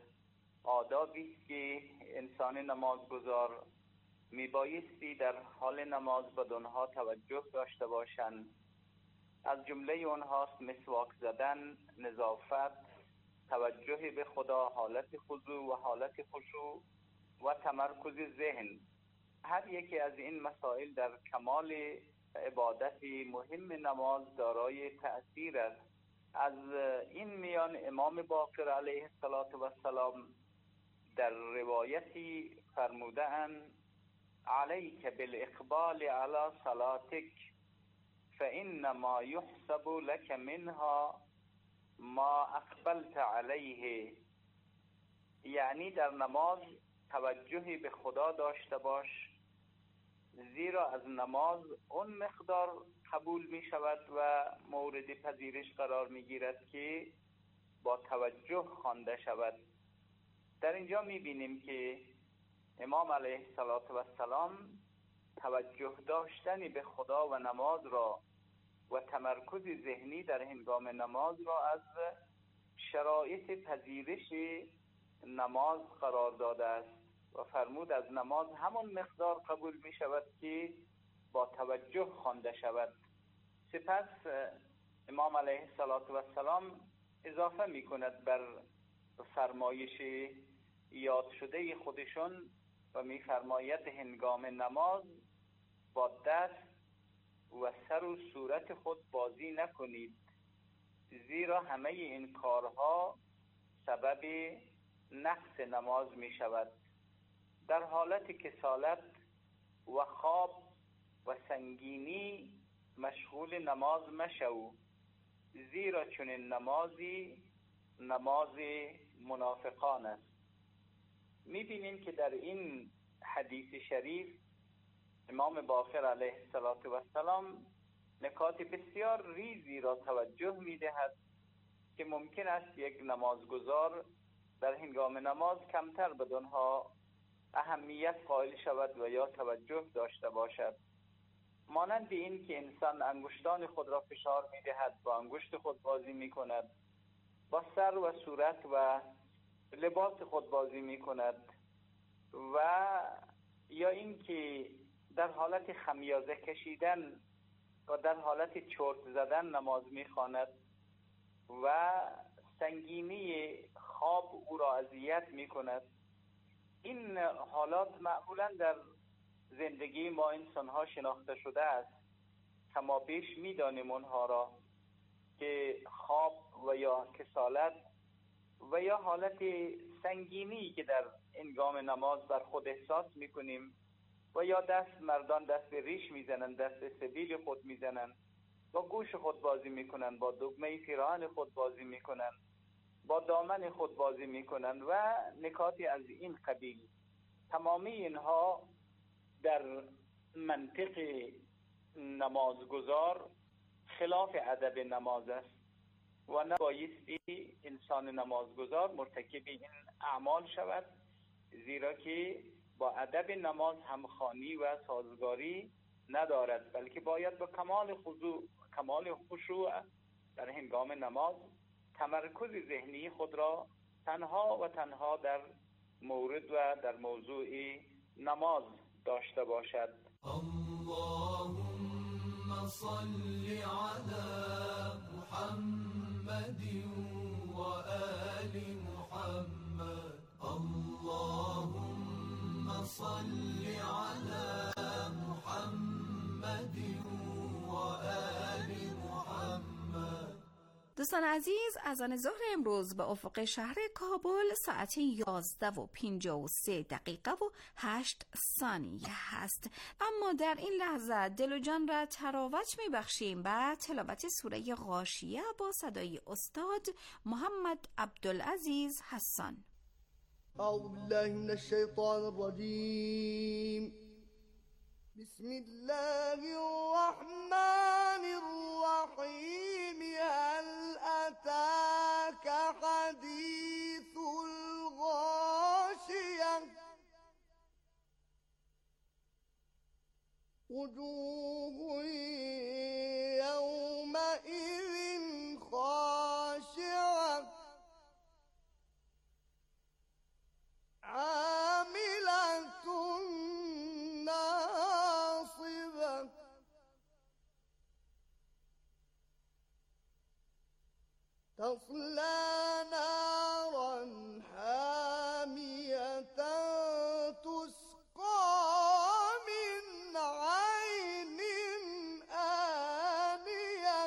آدابی است که انسان نمازگزار میبایستی در حال نماز بدونها توجه داشته باشند. از جمله اونهاست مسواک زدن، نظافت، توجه به خدا، حالت خضوع و حالت خشوع و تمرکز ذهن. هر یکی از این مسائل در کمال عبادت مهم نماز دارای تأثیر است. از این میان امام باقر علیه السلام در روایتی فرموده اند علیک بالاقبال علی صلاتک فانما یحسب لك منها ما اقبلت علیه. یعنی در نماز توجهی به خدا داشته باش، زیرا از نماز اون مقدار قبول می شود و مورد پذیرش قرار می گیرد که با توجه خوانده شود. در اینجا می بینیم که امام علیه السلام توجه داشتنی به خدا و نماز را و تمرکز ذهنی در هنگام نماز را از شرایط پذیرش نماز قرار داده است و فرمود از نماز همون مقدار قبول می شود که با توجه خوانده شود. سپس امام علیه السلام اضافه می کند بر فرمایش یاد شده خودشون و می فرماید هنگام نماز با دست و سر و صورت خود بازی نکنید، زیرا همه این کارها سبب نقص نماز می شود. در حالت کسالت و خواب و سنگینی مشغول نماز مشو، زیرا چون نمازی نماز منافقان است. میبینیم که در این حدیث شریف امام باقر علیه السلام نکات بسیار ریزی را توجه میدهد که ممکن است یک نمازگزار در هنگام نماز کمتر به آنها اهمیت قائل شود و یا توجه داشته باشد. مانند این که انسان انگشتان خود را فشار میدهد، با انگشت خود بازی میکند، با سر و صورت و لباس خود بازی میکند، و یا این که در حالت خمیازه کشیدن و در حالت چرت زدن نماز میخواند و سنگینی خواب او را اذیت میکند. این حالات معمولا در زندگی ما انسان‌ها شناخته شده است. کما بیش می‌دانیم اونها را که خواب و یا کسالت و یا حالت سنگینی که در هنگام نماز بر خود احساس می‌کنیم و یا دست مردان دست به ریش می‌زنند، دست به سبیل خود می‌زنند، با گوش خود بازی می‌کنند، با دگمه پیراهن خود بازی می‌کنند، با دامن خود بازی می‌کنند و نکاتی از این قبیل. تمامی اینها در منطق نمازگزار خلاف ادب نماز است و نبایستی انسان نمازگزار مرتکب این اعمال شود، زیرا که با ادب نماز همخوانی و سازگاری ندارد، بلکه باید با کمال خضوع، کمال خشوع در هنگام نماز تمرکز ذهنی خود را تنها و تنها در مورد و در موضوع نماز داشته باشد. اللهم صل على محمد و آل محمد. اللهم صل على محمد و آل محمد. دوستان عزیز، اذان ظهر امروز به افق شهر کابل ساعت یازده و پنجاه و سه دقیقه و هشت ثانیه هست. اما در این لحظه دل و جان را تراوت میبخشیم به تلاوت سوره غاشیه با صدای استاد محمد عبدالعزیز حسان. اعوذ بالله من الشیطان الرجیم. بسم الله الرحمن الرحيم. هل أتاك حديث الغاشية. وجوه يومئذ خاشعة عاملة ناصبة تصلى نارا حامية تسقى من عين آنية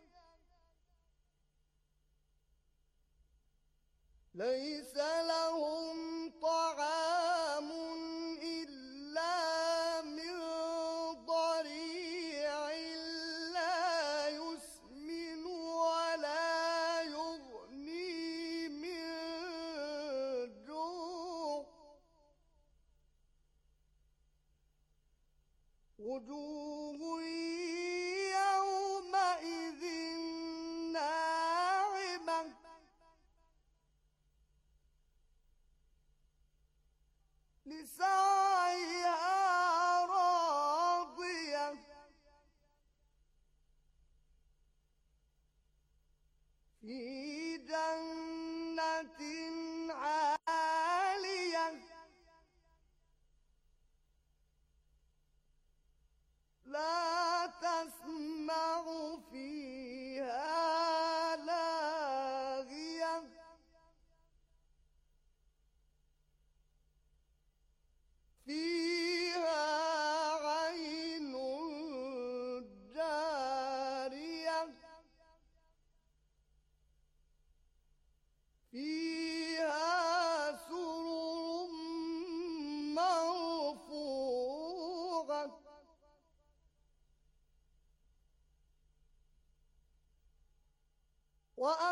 ليس لهم طعام إلا من ضريع لا يسمن ولا يغني من جوع وجوه يومئذ ناعمة لسعيها